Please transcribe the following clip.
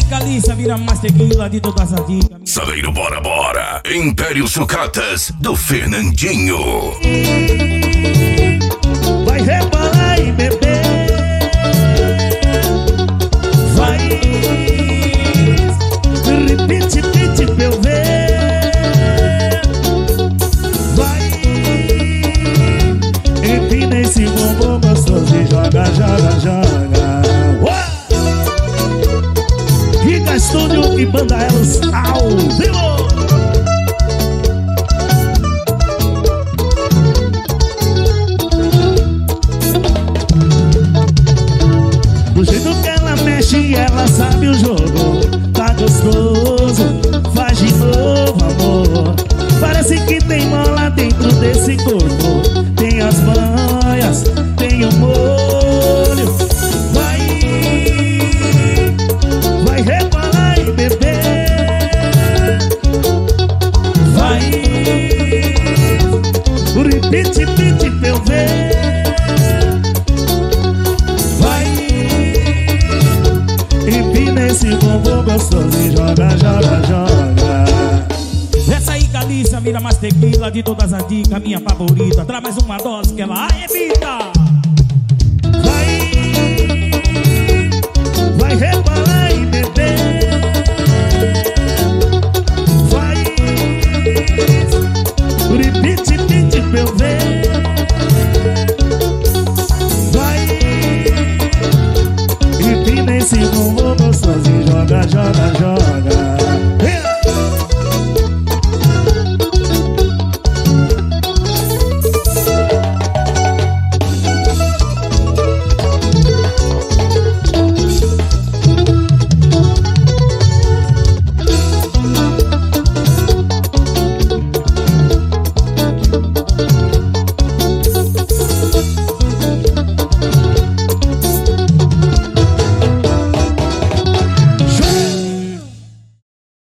aí, Caliça, vira mais tequila de todas as dicas. Saleiro, bora, bora. Império Sucatas do Fernandinho. Vai rebolar e beber. Vai repite, repite pra eu ver. Vai empina esse bumbum gostoso e joga, joga, joga. Giga Estúdio e Banda Elos ao vivo. Do jeito que ela mexe, ela sabe o jogo. Tá gostoso, faz de novo, amor. Parece que tem mola dentro desse corpo. Tem as manhas, tem o molho. Vai rebolar e beber. Vai repite, repite pra eu ver. Esse bumbum gostoso e joga, joga, joga. Essa aí, Caliça, vira mais tequila de todas as dicas. Minha favorita, traz mais uma dose que ela evita. Vai rebolar e beber. Vai repite, repite pra eu ver. Vai empina esse bumbum gostoso e joga, joga, joga.